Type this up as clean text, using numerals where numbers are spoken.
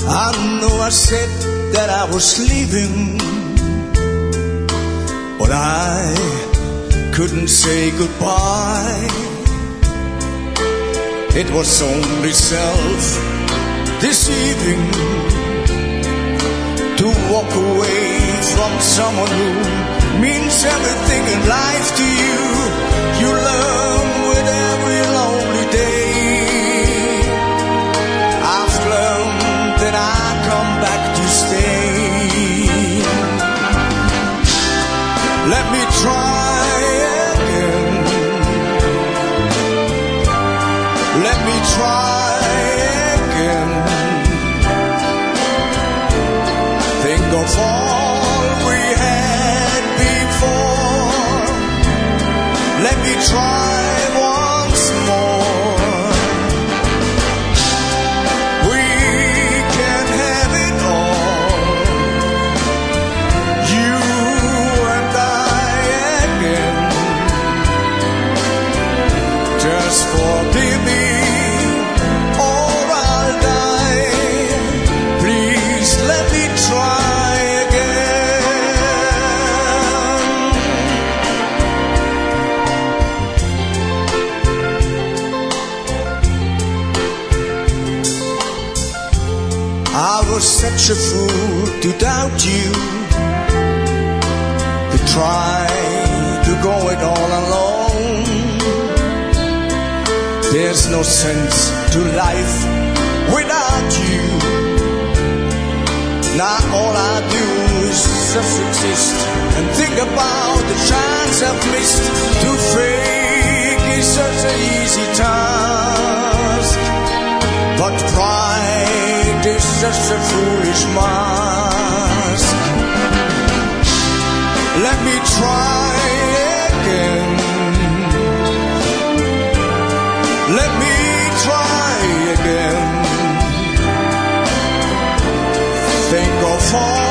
I know I said that I was leaving, but I couldn't say goodbye. It was only self-deceiving to walk away from someone who means everything in life to you. You learn with every lonely day. I've learned that I come back to stay. Let me try again. Let me try again. Think of all we had before. Let me try once more. We can have it all, you and I again. Just forgive me or I'll die. Please let me try again. I was such a fool to doubt you, to try to go it all alone. There's no sense to life without you. Now all I do is just exist and think about the chance I've missed. To fake is such an easy task, but pride is just a foolish mask. Let me try again. Let me try again. Think of all